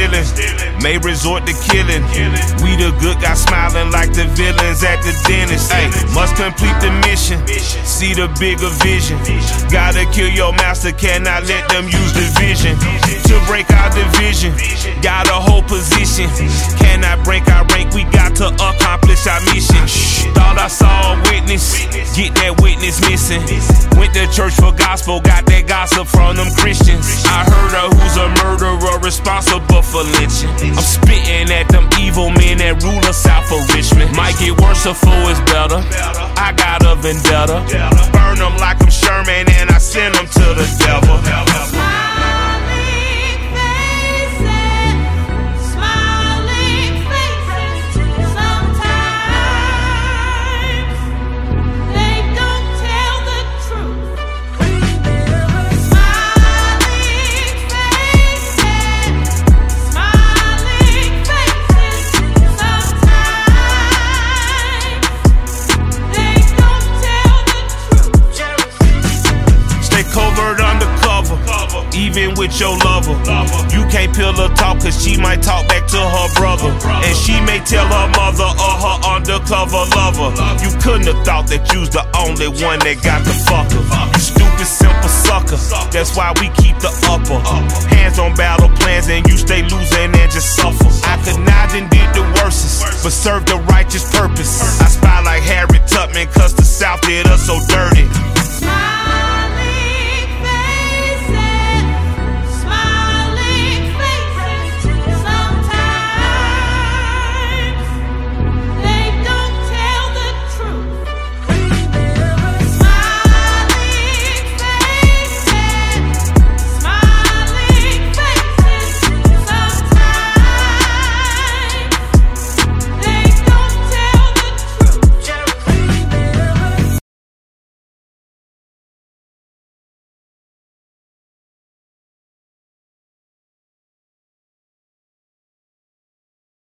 stealing, may resort to killing. We the good guys smiling like the villains at the dentist. Ay, must complete the mission, see the bigger vision. Gotta kill your master, cannot let them use the vision. To break our division, gotta hold position. Cannot break our rank, we got to accomplish our mission. Thought I saw a witness, get that witness missing. Went to church for gospel, got that gossip from them Christians. I heard of who's a murderer responsible for lynching. I'm spitting at them evil men that rule us out for Richmond. Might get worse before it's better. I got a vendetta. Burn them like I'm Sherman and I send them to the devil. Covert undercover, even with your lover. You can't peel her talk cause she might talk back to her brother. And she may tell her mother or her undercover lover. You couldn't have thought that you's the only one that got the fucker. You stupid simple sucker, that's why we keep the upper. Hands on battle plans and you stay losing and just suffer. I connived and did the worstest, but served the righteous purpose. I spy like Harry Tubman cause the South did us so dirty.